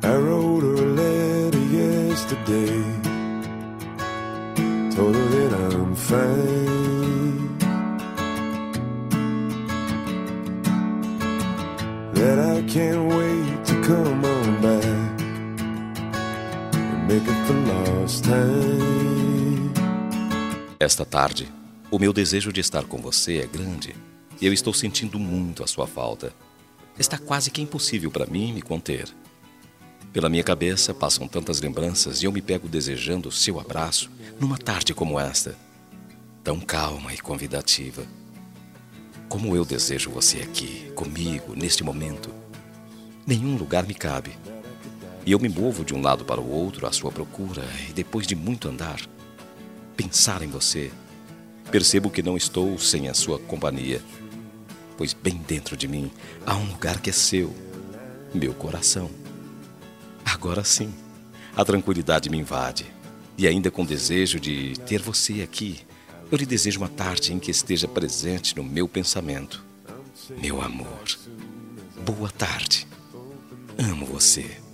I wrote her a letter yesterday, told her that I'm fine, that I can't wait to come on back and make it the last time. Esta tarde, o meu desejo de estar com você é grande e eu estou sentindo muito a sua falta. Está quase que impossível para mim me conter. Pela minha cabeça passam tantas lembranças e eu me pego desejando seu abraço numa tarde como esta, tão calma e convidativa. Como eu desejo você aqui, comigo, neste momento. Nenhum lugar me cabe. E eu me movo de um lado para o outro à sua procura e depois de muito andar, pensar em você, percebo que não estou sem a sua companhia, pois bem dentro de mim há um lugar que é seu, meu coração. Agora sim, a tranquilidade me invade, e ainda com desejo de ter você aqui, eu lhe desejo uma tarde em que esteja presente no meu pensamento. Meu amor, boa tarde. Amo você.